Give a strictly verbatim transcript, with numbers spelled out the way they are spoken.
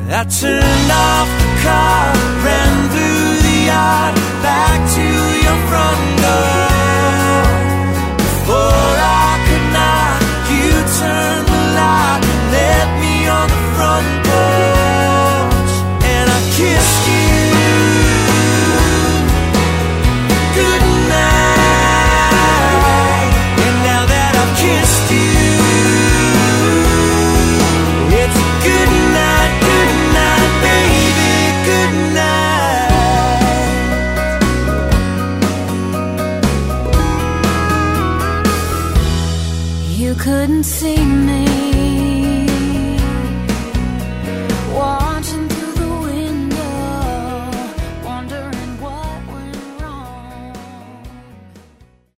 I turned off the car, ran through the yard, back to your front door. Before I could knock, you turned the light, left me on the front porch, and I kissed you goodnight. And now that I've kissed you, it's good night, good night, baby, good night. You couldn't see me.